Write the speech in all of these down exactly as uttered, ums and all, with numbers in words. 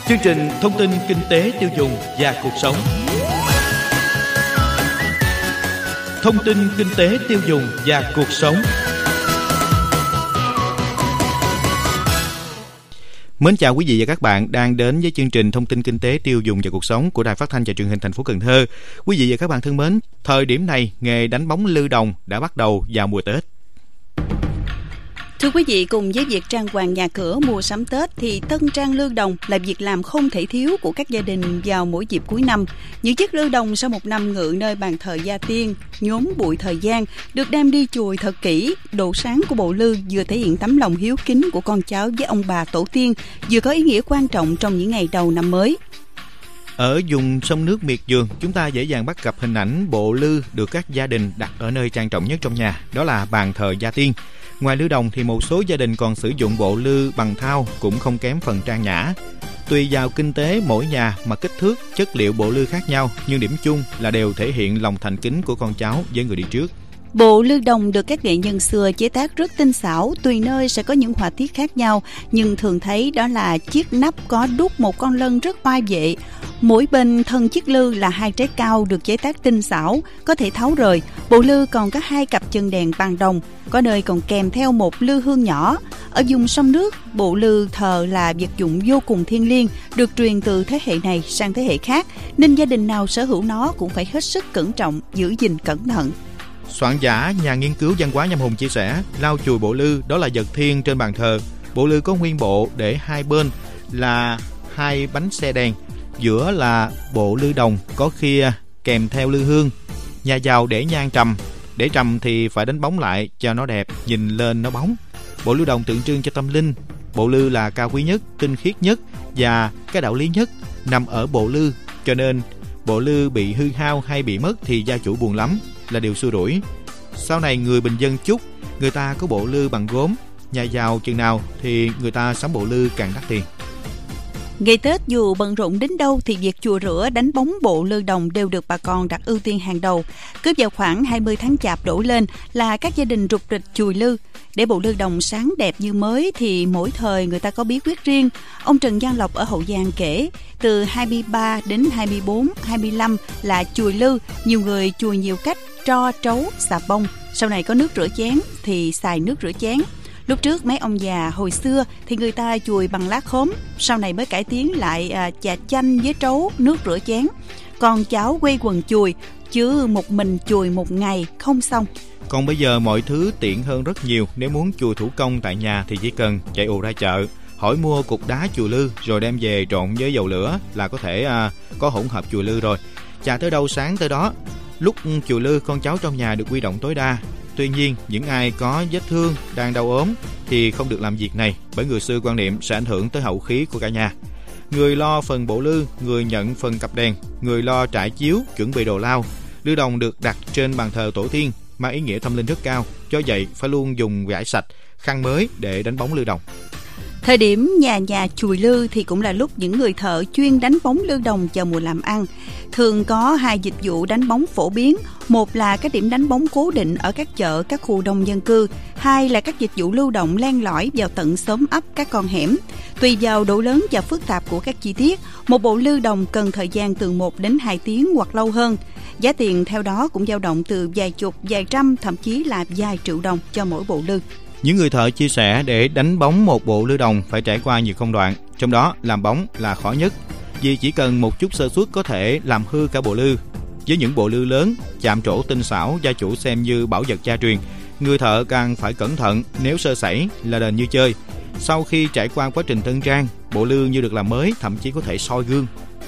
Chương trình thông tin kinh tế tiêu dùng và cuộc sống. Thông tin kinh tế tiêu dùng và cuộc sống. Mến chào quý vị và các bạn đang đến với chương trình thông tin kinh tế tiêu dùng và cuộc sống của Đài Phát thanh và Truyền hình thành phố Cần Thơ. Quý vị và các bạn thân mến, thời điểm này nghề đánh bóng lư đồng đã bắt đầu vào mùa Tết. Thưa quý vị, cùng với việc trang hoàng nhà cửa mùa sắm Tết thì tân trang lư đồng là việc làm không thể thiếu của các gia đình vào mỗi dịp cuối năm. Những chiếc lư đồng sau một năm ngự nơi bàn thờ gia tiên, nhốn bụi thời gian, được đem đi chùi thật kỹ. Độ sáng của bộ lư vừa thể hiện tấm lòng hiếu kính của con cháu với ông bà tổ tiên, vừa có ý nghĩa quan trọng trong những ngày đầu năm mới. Ở vùng sông nước miệt vườn, chúng ta dễ dàng bắt gặp hình ảnh bộ lư được các gia đình đặt ở nơi trang trọng nhất trong nhà, đó là bàn thờ gia tiên. Ngoài lư đồng thì một số gia đình còn sử dụng bộ lư bằng thau cũng không kém phần trang nhã. Tùy vào kinh tế mỗi nhà mà kích thước, chất liệu bộ lư khác nhau, nhưng điểm chung là đều thể hiện lòng thành kính của con cháu với người đi trước. Bộ lư đồng được các nghệ nhân xưa chế tác rất tinh xảo, tùy nơi sẽ có những họa tiết khác nhau, nhưng thường thấy đó là chiếc nắp có đúc một con lân rất oai vệ. Mỗi bên thân chiếc lư là hai trái cao được chế tác tinh xảo, có thể tháo rời. Bộ lư còn có hai cặp chân đèn bằng đồng, có nơi còn kèm theo một lư hương nhỏ. Ở vùng sông nước, bộ lư thờ là vật dụng vô cùng thiêng liêng, được truyền từ thế hệ này sang thế hệ khác, nên gia đình nào sở hữu nó cũng phải hết sức cẩn trọng, giữ gìn cẩn thận. Soạn giả, nhà nghiên cứu văn hóa Nhâm Hùng chia sẻ, lau chùi bộ lư đó là vật thiêng trên bàn thờ. Bộ lư có nguyên bộ để hai bên là hai bánh xe đèn, giữa là bộ lư đồng, có khi kèm theo lư hương. Nhà giàu để nhang trầm, để trầm thì phải đánh bóng lại cho nó đẹp, nhìn lên nó bóng. Bộ lư đồng tượng trưng cho tâm linh. Bộ lư là cao quý nhất, tinh khiết nhất và cái đạo lý nhất nằm ở bộ lư, cho nên bộ lư bị hư hao hay bị mất thì gia chủ buồn lắm, là điều xua đuổi. Sau này người bình dân chúc người ta có bộ lư bằng gốm, nhà giàu chừng nào thì người ta sắm bộ lư càng đắt tiền. Ngày Tết dù bận rộn đến đâu thì việc chùa rửa, đánh bóng bộ lư đồng đều được bà con đặt ưu tiên hàng đầu. Cứ vào khoảng hai mươi tháng Chạp đổ lên là các gia đình rục rịch chùi lư. Để bộ lư đồng sáng đẹp như mới thì mỗi thời người ta có bí quyết riêng. Ông Trần Văn Lộc ở Hậu Giang kể, từ hai mươi ba đến hai mươi bốn, hai mươi lăm là chùi lư, nhiều người chùi nhiều cách, tro, trấu, xà bông. Sau này có nước rửa chén thì xài nước rửa chén. Lúc trước mấy ông già hồi xưa thì người ta chùi bằng lá khóm, sau này mới cải tiến lại à, chà chanh với trấu, nước rửa chén. Còn cháu quây quần chùi, chứ một mình chùi một ngày không xong. Còn bây giờ mọi thứ tiện hơn rất nhiều. Nếu muốn chùi thủ công tại nhà thì chỉ cần chạy ù ra chợ, hỏi mua cục đá chùi lư rồi đem về trộn với dầu lửa là có thể à, có hỗn hợp chùi lư rồi. Chà tới đâu sáng tới đó. Lúc chùi lư, con cháu trong nhà được huy động tối đa. Tuy nhiên, những ai có vết thương, đang đau ốm thì không được làm việc này, bởi người xưa quan niệm sẽ ảnh hưởng tới hậu khí của cả nhà. Người lo phần bộ lư, người nhận phần cặp đèn, người lo trải chiếu, chuẩn bị đồ lao. Lư đồng được đặt trên bàn thờ tổ tiên, mang ý nghĩa tâm linh rất cao, do vậy phải luôn dùng vải sạch, khăn mới để đánh bóng lư đồng. Thời điểm nhà nhà chùi lư thì cũng là lúc những người thợ chuyên đánh bóng lư đồng vào mùa làm ăn. Thường có hai dịch vụ đánh bóng phổ biến, một là các điểm đánh bóng cố định ở các chợ, các khu đông dân cư, hai là các dịch vụ lưu động len lỏi vào tận xóm ấp, các con hẻm. Tùy vào độ lớn và phức tạp của các chi tiết, một bộ lư đồng cần thời gian từ một đến hai tiếng hoặc lâu hơn. Giá tiền theo đó cũng dao động từ vài chục, vài trăm, thậm chí là vài triệu đồng cho mỗi bộ lư. Những người thợ chia sẻ để đánh bóng một bộ lư đồng phải trải qua nhiều công đoạn, trong đó làm bóng là khó nhất, vì chỉ cần một chút sơ suất có thể làm hư cả bộ lư. Với những bộ lư lớn, chạm trổ tinh xảo, gia chủ xem như bảo vật gia truyền, người thợ càng phải cẩn thận, nếu sơ sẩy là đền như chơi. Sau khi trải qua quá trình tân trang, bộ lư như được làm mới, thậm chí có thể soi gương.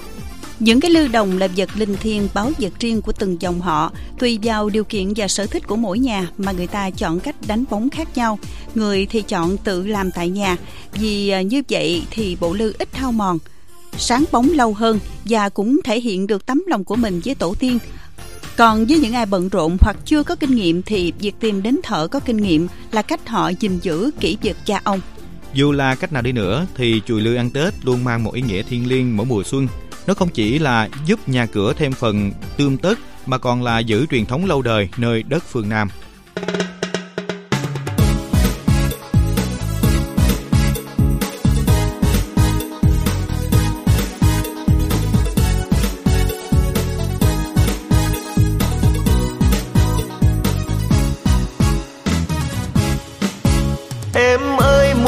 Những cái lư đồng là vật linh thiêng, báu vật riêng của từng dòng họ. Tùy vào điều kiện và sở thích của mỗi nhà mà người ta chọn cách đánh bóng khác nhau. Người thì chọn tự làm tại nhà, vì như vậy thì bộ lư ít hao mòn, sáng bóng lâu hơn và cũng thể hiện được tấm lòng của mình với tổ tiên. Còn với những ai bận rộn hoặc chưa có kinh nghiệm thì việc tìm đến thợ có kinh nghiệm là cách họ gìn giữ kỷ vật cha ông. Dù là cách nào đi nữa thì chùi lư ăn Tết luôn mang một ý nghĩa thiêng liêng mỗi mùa xuân. Nó không chỉ là giúp nhà cửa thêm phần tươm tất mà còn là giữ truyền thống lâu đời nơi đất phương Nam.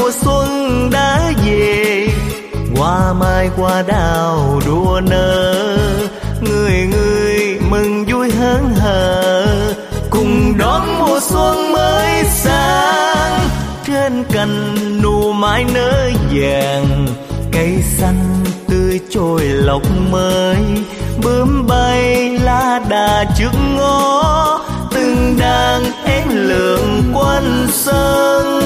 mùa xuân đã về, hoa mai hoa đào đua nở, người người mừng vui hớn hở, cùng đón mùa xuân mới sang. Trên cành nụ mai nở vàng, cây xanh tươi trôi lộc mới, bướm bay lá đà trước ngõ, từng đàn én lượn quanh sân.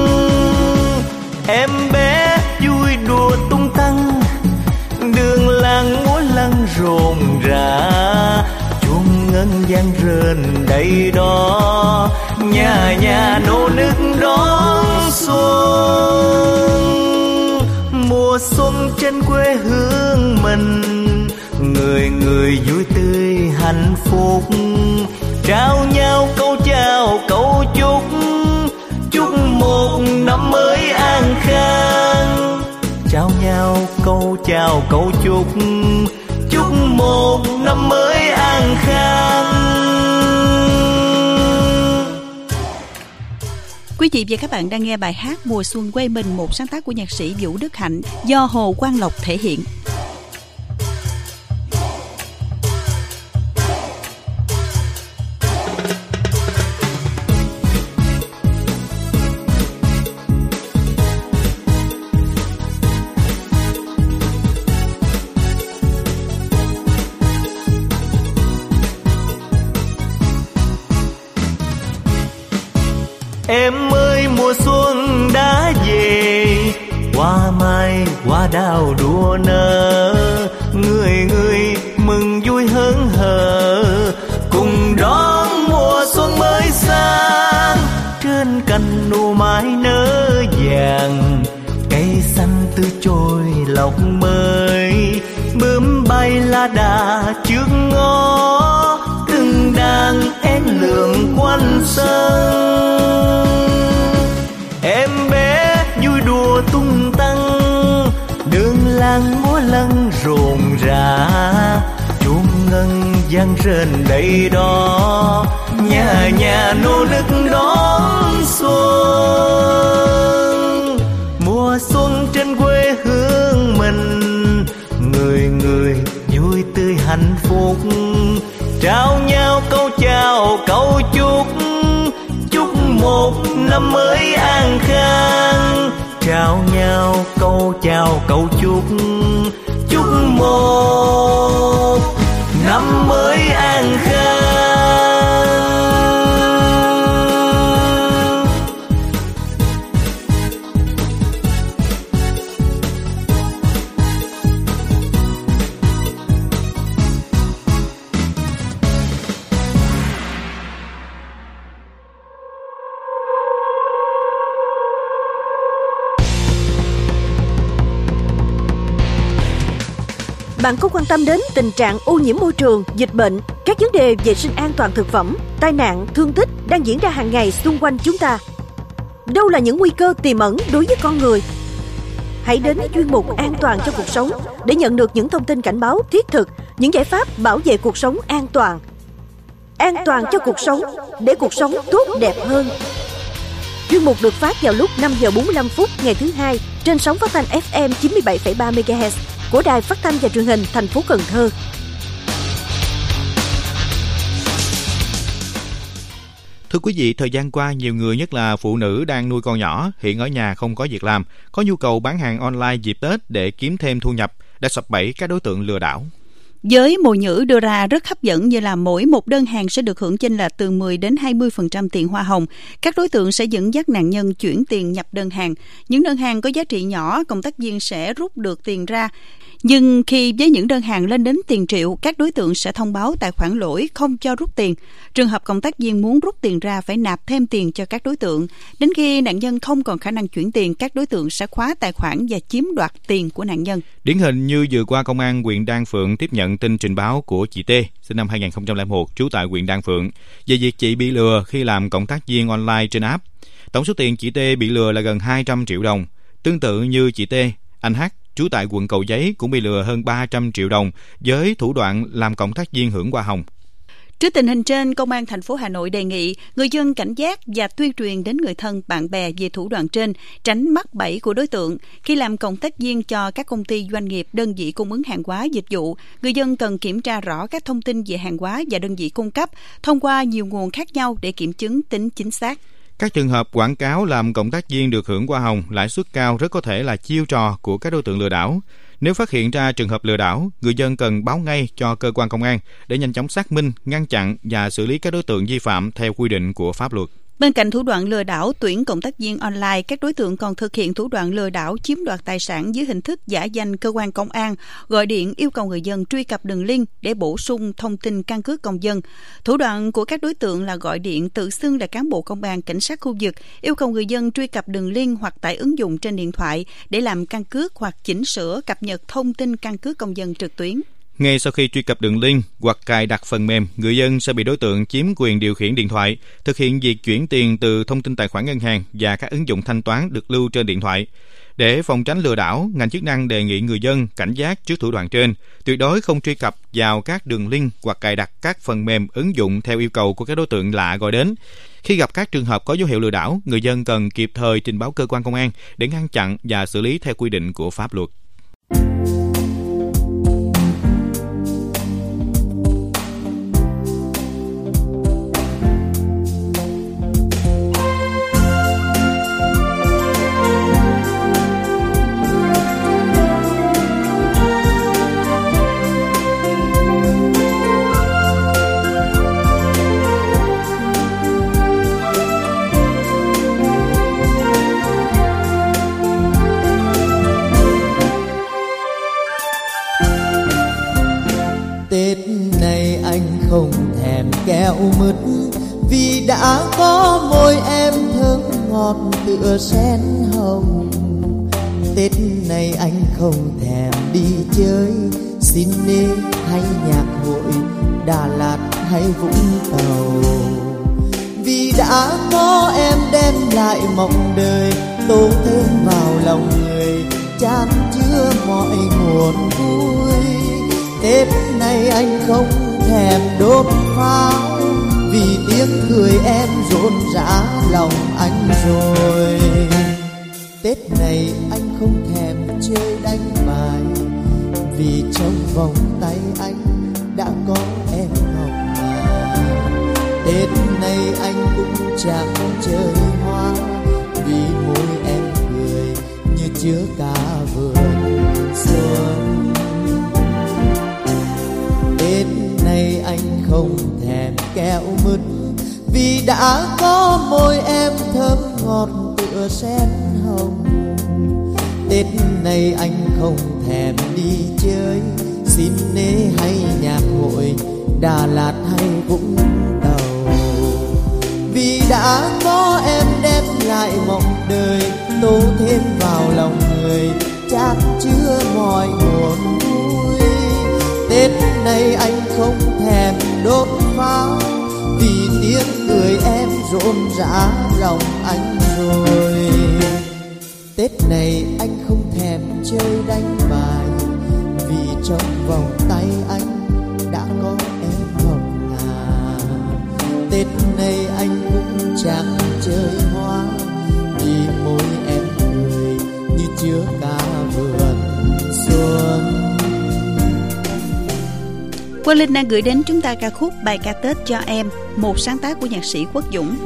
Em bé vui đùa tung tăng, đường làng múa lân rộn rã, chuông ngân vang rền đầy đó, nhà nhà nô nức đón xuân. Mùa xuân trên quê hương mình, người người vui tươi hạnh phúc, trao nhau câu chào câu chúc, chúc một năm mới an khang. Trao nhau câu chào câu chúc, chúc một năm mới an khang. Quý vị và các bạn đang nghe bài hát Mùa xuân quê mình, một sáng tác của nhạc sĩ Vũ Đức Hạnh do Hồ Quang Lộc thể hiện. Em ơi mùa xuân đã về, hoa mai hoa đào đua nở, người người mừng vui hớn hở, cùng đón mùa xuân mới sang. Trên cành nụ mai nở vàng, cây xanh tươi trôi lộc mới, bướm bay lá đà trước ngõ, từng đàn én lượn quanh sân. Em bé vui đùa tung tăng, đường làng múa lân rộn rã, chuông ngân vang rền đầy đó, nhà nhà nô nức đón xuân. Mùa xuân trên quê hương mình, người người vui tươi hạnh phúc, trao nhau câu chào câu chúc, chúc một năm mới an khang. Trao nhau câu chào câu chúc, chúc một năm mới an khang. Bạn có quan tâm đến tình trạng ô nhiễm môi trường, dịch bệnh, các vấn đề vệ sinh an toàn thực phẩm, tai nạn, thương tích đang diễn ra hàng ngày xung quanh chúng ta? Đâu là những nguy cơ tiềm ẩn đối với con người? Hãy đến chuyên mục An toàn cho cuộc sống để nhận được những thông tin cảnh báo thiết thực, những giải pháp bảo vệ cuộc sống an toàn. An toàn cho cuộc sống, để cuộc sống tốt đẹp hơn. Chuyên mục được phát vào lúc năm giờ bốn mươi lăm phút ngày thứ hai trên sóng phát thanh ép em chín mươi bảy phẩy ba mê ga héc của Đài Phát thanh và Truyền hình thành phố Cần Thơ. Thưa quý vị, thời gian qua, nhiều người nhất là phụ nữ đang nuôi con nhỏ, hiện ở nhà không có việc làm, có nhu cầu bán hàng online dịp Tết để kiếm thêm thu nhập, đã sập bẫy các đối tượng lừa đảo. Với mồi nhử đưa ra rất hấp dẫn như là mỗi một đơn hàng sẽ được hưởng chênh lệch từ mười đến hai mươi phần trăm tiền hoa hồng. Các đối tượng sẽ dẫn dắt nạn nhân chuyển tiền nhập đơn hàng. Những đơn hàng có giá trị nhỏ, cộng tác viên sẽ rút được tiền ra. Nhưng khi với những đơn hàng lên đến tiền triệu, các đối tượng sẽ thông báo tài khoản lỗi không cho rút tiền. Trường hợp cộng tác viên muốn rút tiền ra phải nạp thêm tiền cho các đối tượng. Đến khi nạn nhân không còn khả năng chuyển tiền, các đối tượng sẽ khóa tài khoản và chiếm đoạt tiền của nạn nhân. Điển hình như vừa qua, Công an huyện Đan Phượng tiếp nhận tin trình báo của chị T, sinh năm hai nghìn không trăm lẻ một, trú tại huyện Đan Phượng, về việc chị bị lừa khi làm cộng tác viên online trên app. Tổng số tiền chị T bị lừa là gần hai trăm triệu đồng. Tương tự như chị T, anh H, trú tại quận Cầu Giấy cũng bị lừa hơn ba trăm triệu đồng với thủ đoạn làm cộng tác viên hưởng hoa hồng. Trước tình hình trên, Công an thành phố Hà Nội đề nghị người dân cảnh giác và tuyên truyền đến người thân, bạn bè về thủ đoạn trên, tránh mắc bẫy của đối tượng. Khi làm cộng tác viên cho các công ty, doanh nghiệp, đơn vị cung ứng hàng hóa, dịch vụ, người dân cần kiểm tra rõ các thông tin về hàng hóa và đơn vị cung cấp thông qua nhiều nguồn khác nhau để kiểm chứng tính chính xác. Các trường hợp quảng cáo làm cộng tác viên được hưởng hoa hồng, lãi suất cao rất có thể là chiêu trò của các đối tượng lừa đảo. Nếu phát hiện ra trường hợp lừa đảo, người dân cần báo ngay cho cơ quan công an để nhanh chóng xác minh, ngăn chặn và xử lý các đối tượng vi phạm theo quy định của pháp luật. Bên cạnh thủ đoạn lừa đảo tuyển cộng tác viên online, các đối tượng còn thực hiện thủ đoạn lừa đảo chiếm đoạt tài sản dưới hình thức giả danh cơ quan công an, gọi điện yêu cầu người dân truy cập đường link để bổ sung thông tin căn cước công dân. Thủ đoạn của các đối tượng là gọi điện tự xưng là cán bộ công an, cảnh sát khu vực, yêu cầu người dân truy cập đường link hoặc tải ứng dụng trên điện thoại để làm căn cước hoặc chỉnh sửa, cập nhật thông tin căn cước công dân trực tuyến. Ngay sau khi truy cập đường link hoặc cài đặt phần mềm, người dân sẽ bị đối tượng chiếm quyền điều khiển điện thoại, thực hiện việc chuyển tiền từ thông tin tài khoản ngân hàng và các ứng dụng thanh toán được lưu trên điện thoại. Để phòng tránh lừa đảo, ngành chức năng đề nghị người dân cảnh giác trước thủ đoạn trên, tuyệt đối không truy cập vào các đường link hoặc cài đặt các phần mềm, ứng dụng theo yêu cầu của các đối tượng lạ gọi đến. Khi gặp các trường hợp có dấu hiệu lừa đảo, người dân cần kịp thời trình báo cơ quan công an để ngăn chặn và xử lý theo quy định của pháp luật. Tết này anh không thèm kẹo mứt, vì đã có môi em thơm ngọt tựa sen hồng. Tết này anh không thèm đi chơi cine hay nhạc hội, Đà Lạt hay Vũng Tàu, vì đã có em đem lại mộng đời, tô thêm vào lòng người, chan chứa mọi nguồn vui. Tết này anh không thèm đốt pháo, vì tiếng cười em rộn rã lòng anh rồi. Tết này anh không thèm chơi đánh bài, vì trong vòng tay anh đã có em Ngọc Ngà. Tết này anh cũng chẳng chơi hoa, vì môi em cười như chứa cả vườn xuân. Tết này anh không thèm kẹo mứt, vì đã có môi em thơm ngọt tựa sen hồng. Tết này anh không thèm đi chơi cine hay nhạc hội, Đà Lạt hay Vũng Tàu, vì đã có em đem lại mộng đời, tô thêm vào lòng người, chan chứa mọi nguồn vui. Tết này anh không thèm đốt pháo, vì tiếng cười em rộn rã lòng anh rồi. Tết này anh không thèm chơi đánh bài, vì trong vòng tay anh đã có em Ngọc Ngà. Tết này anh cũng chẳng chơi hoa, vì môi em cười như chứa cả vườn xuân. Quang Linh đang gửi đến chúng ta ca khúc Bài ca Tết cho em, một sáng tác của nhạc sĩ Quốc Dũng.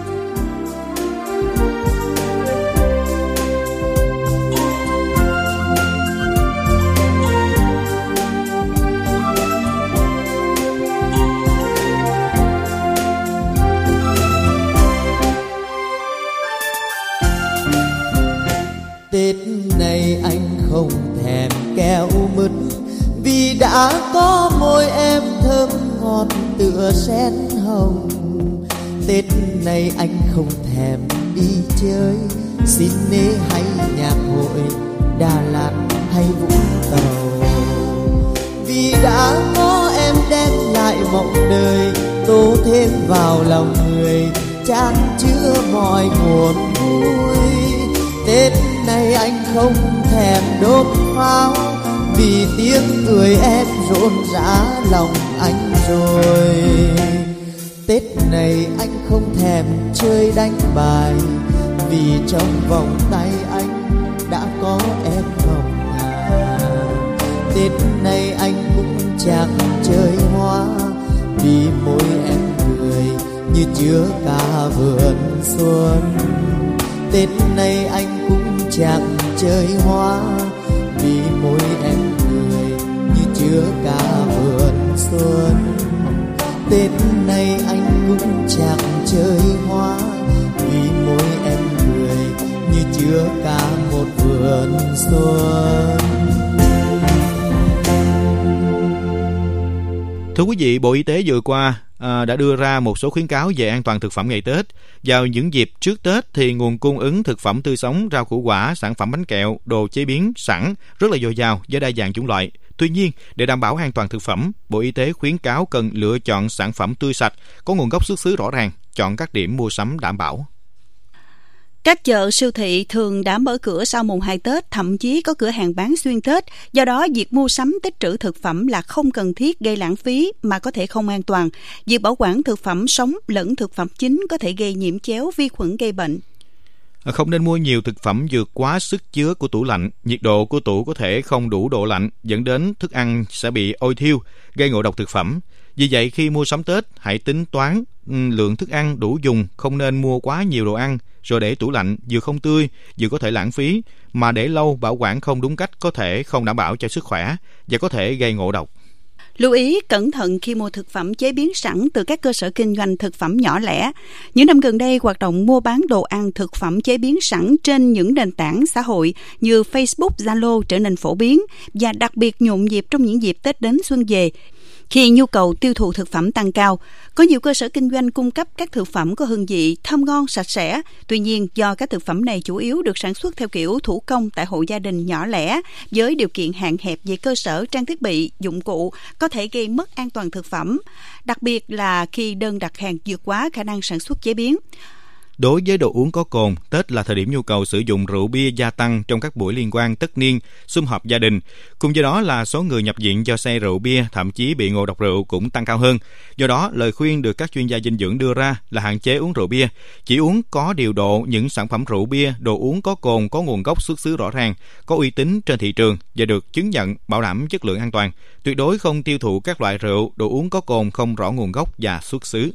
Tết này anh không thèm kẹo mứt, vì đã có môi em thơm ngọt tựa sen hồng. Tết này anh không thèm đi chơi cine hay nhạc hội, Đà Lạt hay Vũng Tàu, vì đã có em đem lại mộng đời, tô thêm vào lòng người, chan chứa mọi nguồn vui. Tết này anh không thèm đốt pháo, vì tiếng cười em rộn rã lòng anh rồi. Tết này anh không thèm chơi đánh bài, vì trong vòng tay anh đã có em Ngọc Ngà. Tết này anh cũng chẳng chơi hoa, vì môi em cười như chứa cả vườn xuân. Tết này anh cũng chẳng chơi hoa, vì môi em cười như chứa cả vườn xuân. Tết này anh cũng chẳng chơi hoa, vì môi em cười như chứa cả một vườn xuân. Thưa quý vị, Bộ Y tế vừa qua à, đã đưa ra một số khuyến cáo về an toàn thực phẩm ngày Tết. Vào những dịp trước Tết thì nguồn cung ứng thực phẩm tươi sống, rau củ quả, sản phẩm bánh kẹo, đồ chế biến sẵn rất là dồi dào với đa dạng chủng loại. Tuy nhiên, để đảm bảo an toàn thực phẩm, Bộ Y tế khuyến cáo cần lựa chọn sản phẩm tươi sạch, có nguồn gốc xuất xứ rõ ràng, chọn các điểm mua sắm đảm bảo. Các chợ siêu thị thường đã mở cửa sau mùng hai Tết, thậm chí có cửa hàng bán xuyên Tết. Do đó, việc mua sắm tích trữ thực phẩm là không cần thiết, gây lãng phí mà có thể không an toàn. Việc bảo quản thực phẩm sống lẫn thực phẩm chín có thể gây nhiễm chéo, vi khuẩn gây bệnh. Không nên mua nhiều thực phẩm vượt quá sức chứa của tủ lạnh. Nhiệt độ của tủ có thể không đủ độ lạnh, dẫn đến thức ăn sẽ bị ôi thiêu, gây ngộ độc thực phẩm. Vì vậy, khi mua sắm Tết, hãy tính toán lượng thức ăn đủ dùng, không nên mua quá nhiều đồ ăn rồi để tủ lạnh, vừa không tươi, vừa có thể lãng phí, mà để lâu bảo quản không đúng cách có thể không đảm bảo cho sức khỏe và có thể gây ngộ độc. Lưu ý cẩn thận khi mua thực phẩm chế biến sẵn từ các cơ sở kinh doanh thực phẩm nhỏ lẻ. Những năm gần đây, hoạt động mua bán đồ ăn thực phẩm chế biến sẵn trên những nền tảng xã hội như Facebook, Zalo trở nên phổ biến và đặc biệt nhộn nhịp trong những dịp Tết đến xuân về. Khi nhu cầu tiêu thụ thực phẩm tăng cao, có nhiều cơ sở kinh doanh cung cấp các thực phẩm có hương vị thơm ngon, sạch sẽ. Tuy nhiên, do các thực phẩm này chủ yếu được sản xuất theo kiểu thủ công tại hộ gia đình nhỏ lẻ, với điều kiện hạn hẹp về cơ sở, trang thiết bị, dụng cụ, có thể gây mất an toàn thực phẩm, đặc biệt là khi đơn đặt hàng vượt quá khả năng sản xuất chế biến. Đối với đồ uống có cồn, Tết là thời điểm nhu cầu sử dụng rượu bia gia tăng trong các buổi liên quan tất niên, sum họp gia đình. Cùng với đó là số người nhập viện do say rượu bia, thậm chí bị ngộ độc rượu cũng tăng cao hơn. Do đó, lời khuyên được các chuyên gia dinh dưỡng đưa ra là hạn chế uống rượu bia. Chỉ uống có điều độ những sản phẩm rượu bia, đồ uống có cồn, có nguồn gốc xuất xứ rõ ràng, có uy tín trên thị trường và được chứng nhận bảo đảm chất lượng an toàn. Tuyệt đối không tiêu thụ các loại rượu, đồ uống có cồn không rõ nguồn gốc và xuất xứ.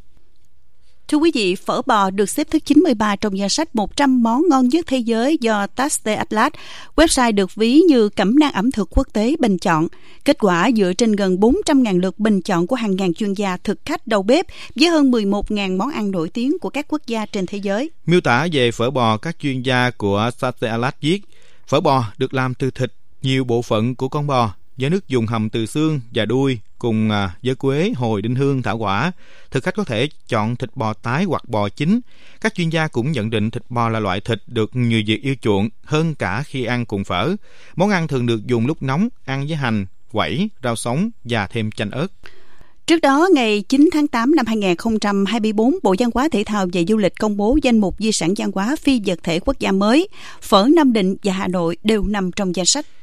Thưa quý vị, phở bò được xếp thứ chín mươi ba trong danh sách một trăm món ngon nhất thế giới do Taste Atlas, website được ví như cẩm nang ẩm thực quốc tế bình chọn. Kết quả dựa trên gần bốn trăm nghìn lượt bình chọn của hàng ngàn chuyên gia thực khách đầu bếp với hơn mười một nghìn món ăn nổi tiếng của các quốc gia trên thế giới. Miêu tả về phở bò, các chuyên gia của Taste Atlas viết, phở bò được làm từ thịt, nhiều bộ phận của con bò, với nước dùng hầm từ xương và đuôi cùng với quế, hồi, đinh hương, thảo quả. Thực khách có thể chọn thịt bò tái hoặc bò chín. Các chuyên gia cũng nhận định thịt bò là loại thịt được người Việt yêu chuộng hơn cả khi ăn cùng phở. Món ăn thường được dùng lúc nóng, ăn với hành, quẩy, rau sống và thêm chanh ớt. Trước đó, ngày chín tháng tám năm hai nghìn không trăm hai mươi tư, Bộ Văn hóa Thể thao và Du lịch công bố danh mục di sản văn hóa phi vật thể quốc gia mới. Phở Nam Định và Hà Nội đều nằm trong danh sách.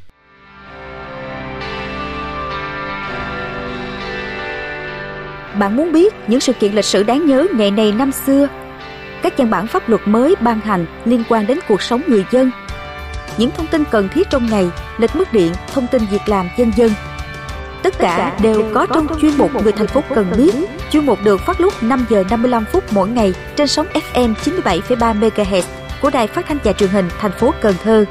Bạn muốn biết những sự kiện lịch sử đáng nhớ ngày này năm xưa, các văn bản pháp luật mới ban hành liên quan đến cuộc sống người dân, những thông tin cần thiết trong ngày, lịch mất điện, thông tin việc làm dân dân. Tất cả đều có trong chuyên mục Người thành phố cần biết. Chuyên mục được phát lúc năm giờ năm mươi lăm phút mỗi ngày trên sóng ép em chín mươi bảy phẩy ba mê ga héc của Đài Phát thanh và Truyền hình thành phố Cần Thơ.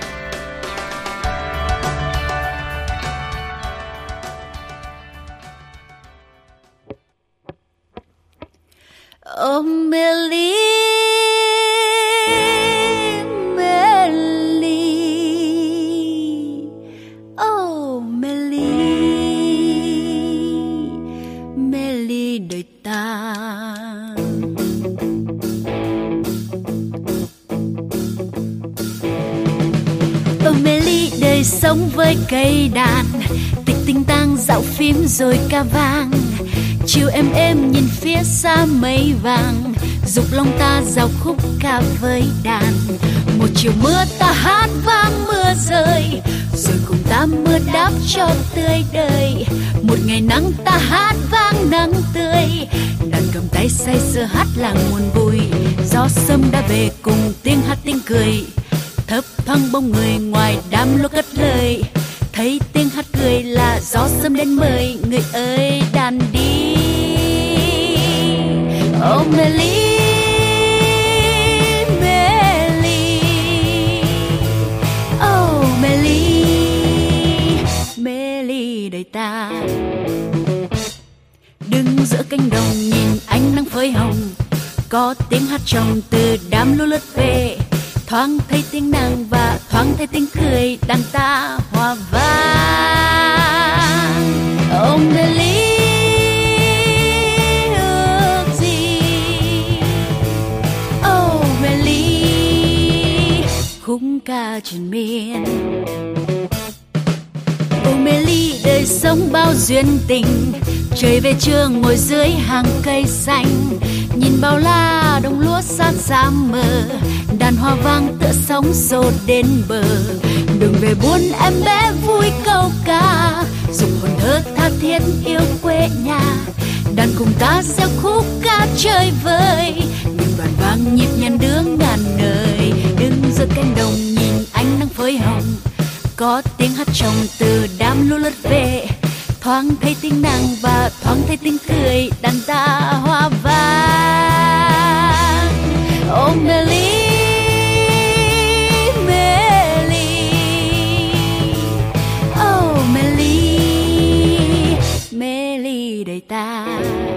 Oh Melly, Melly, oh Melly, Melly đời ta. Oh Melly đời sống với cây đàn, tịch tinh tang dạo phim rồi ca vang. Chiều em em nhìn phía xa mây vàng, dục lòng ta giao khúc ca với đàn. Một chiều mưa ta hát vang mưa rơi, rồi cùng ta ra mưa đáp cho tươi đời. Một ngày nắng ta hát vang nắng tươi, đàn cầm tay say sưa hát làng nguồn vui. Gió sớm đã về cùng tiếng hát tiếng cười, thấp thoáng bóng người ngoài đám lúa cất lời. Thấy tiếng hát cười là gió sớm đến mời, người ơi đàn đi. Oh Meli, Meli, oh Meli, Meli đời ta. Đứng giữa cánh đồng nhìn ánh nắng phơi hồng, có tiếng hát trầm từ đám lúa lướt về. Thoáng thấy tiếng nàng và thoáng thấy tiếng cười, đàn ta hòa vang. Oh Meli, ước gì? Oh Meli, khúc ca triền miên. Oh Meli, đời sống bao duyên tình. Trời về trưa ngồi dưới hàng cây xanh, nhìn bao la đồng lúa sát xa mờ. Đàn hoa vang tựa sóng xô đến bờ. Đừng về buồn em bé vui câu ca, dục hồn thơ tha thiết yêu quê nhà. Đàn cùng ta gieo khúc ca chơi vơi, những đoàn vang nhịp nhàng đưa ngàn đời. Đứng giữa cánh đồng nhìn ánh nắng phơi hồng, có tiếng hát trầm từ đám lúa lướt về. Thoáng thấy tiếng nàng và thoáng thấy tiếng cười, đàn ta hoa vang. Oh Meli, Meli, oh Meli, Meli đời ta.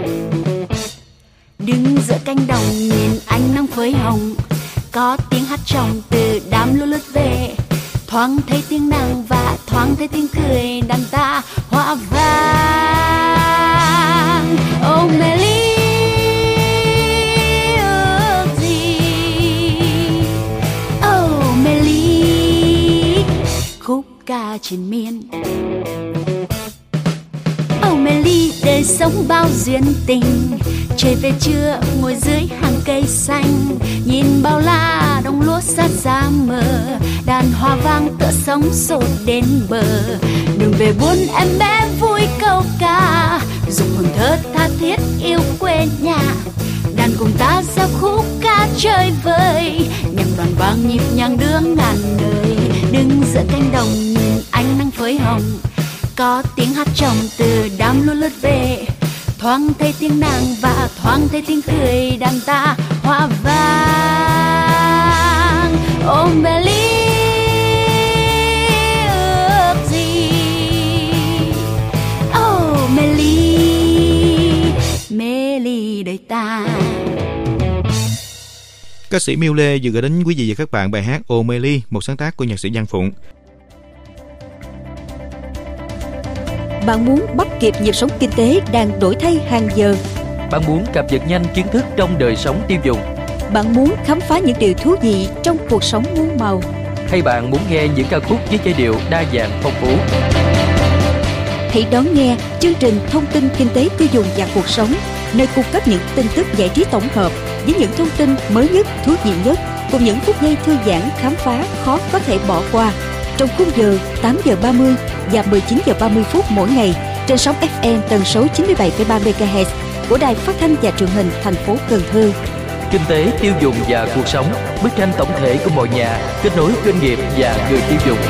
Đứng giữa cánh đồng nhìn ánh nắng phơi hồng, có tiếng hát trầm từ đám lúa lướt về. Thoáng thấy tiếng nàng và thoáng thấy tiếng cười, đàn ta hoa vang. Oh Meli, ước gì? Oh Meli, khúc ca triền miên. Oh Meli, đời sống bao duyên tình. Trời về trưa ngồi dưới hàng cây xanh, nhìn bao la đồng lúa sát ra mờ. Đàn hoa vang tựa sóng xô đến bờ. Đừng về buồn em bé vui câu ca, dục hồn thơ tha thiết yêu quê nhà. Đàn cùng ta gieo khúc ca chơi vơi, nhạc đoàn vang nhịp nhàng đưa ngàn đời. Đứng giữa cánh đồng nhìn ánh nắng phơi hồng, có tiếng hát trầm từ đám lúa lướt về. Thoáng thấy tiếng nàng và thoáng thấy tiếng cười, đàn ta hoa vang. Oh Meli, ước gì? Oh Meli, Meli đời ta. Ca sĩ Miu Lê vừa gửi đến quý vị và các bạn bài hát Oh Meli, một sáng tác của nhạc sĩ Giang Phụng. Bạn muốn bắt kịp nhịp sống kinh tế đang đổi thay hàng giờ. Bạn muốn cập nhật nhanh kiến thức trong đời sống tiêu dùng. Bạn muốn khám phá những điều thú vị trong cuộc sống muôn màu. Hay bạn muốn nghe những ca khúc với giai điệu đa dạng phong phú. Hãy đón nghe chương trình Thông tin Kinh tế Tiêu dùng và Cuộc sống, nơi cung cấp những tin tức giải trí tổng hợp với những thông tin mới nhất, thú vị nhất, cùng những phút giây thư giãn khám phá khó có thể bỏ qua. Trong khung giờ tám giờ ba mươi và mười chín giờ ba mươi phút mỗi ngày trên sóng ép em tần số chín mươi bảy phẩy ba mê ga héc của Đài Phát thanh và Truyền hình thành phố Cần Thơ. Kinh tế, tiêu dùng và cuộc sống, bức tranh tổng thể của mọi nhà, kết nối doanh nghiệp và người tiêu dùng.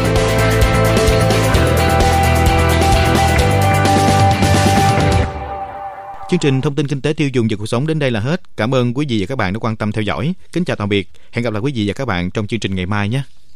Chương trình Thông tin Kinh tế Tiêu dùng và Cuộc sống đến đây là hết. Cảm ơn quý vị và các bạn đã quan tâm theo dõi. Kính chào tạm biệt. Hẹn gặp lại quý vị và các bạn trong chương trình ngày mai nhé.